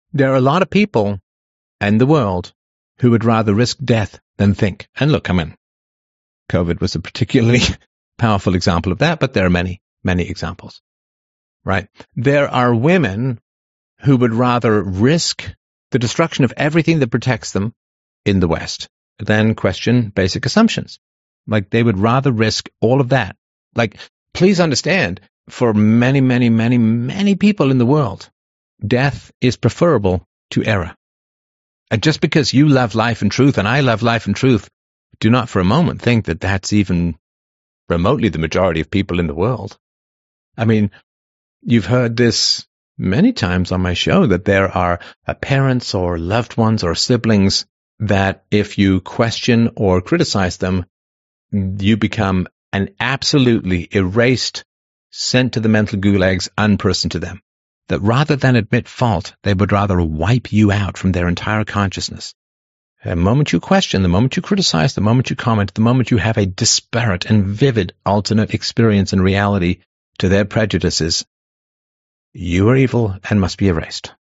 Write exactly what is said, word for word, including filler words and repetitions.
There are a lot of people in the world who would rather risk death than think. And look, I mean, COVID was a particularly powerful example of that, but there are many, many examples, right? There are women who would rather risk the destruction of everything that protects them in the West than question basic assumptions. Like, they would rather risk all of that. Like, please understand, for many, many, many, many people in the world, death is preferable to error. And just because you love life and truth and I love life and truth, do not for a moment think that that's even remotely the majority of people in the world. I mean, you've heard this many times on my show, that there are uh, parents or loved ones or siblings that if you question or criticize them, you become an absolutely erased, sent to the mental gulags unperson to them. That rather than admit fault, they would rather wipe you out from their entire consciousness. The moment you question, the moment you criticize, the moment you comment, the moment you have a disparate and vivid alternate experience and reality to their prejudices, you are evil and must be erased.